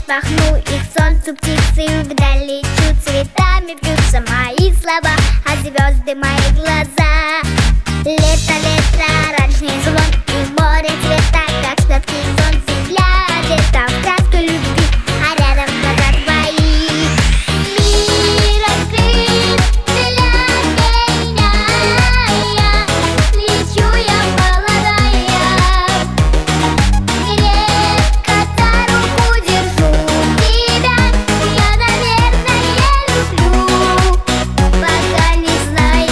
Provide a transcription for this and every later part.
распахну их солнцу птицы, вдаль лечу, цветами бьются мои слова, а звезды мои глаза. Лето, лето, оранжевый звон и море цвета, как сладкий сон, земля одета в краску любви, а рядом глаза твои. Мир открыт для меня, лечу я молодая, крепко за руку держу тебя, я, наверное, люблю, пока не знаю.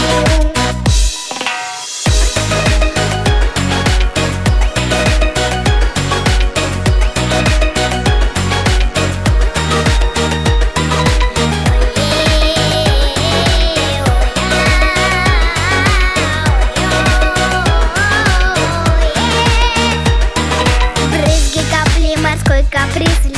Брызги, капли, морской каприз.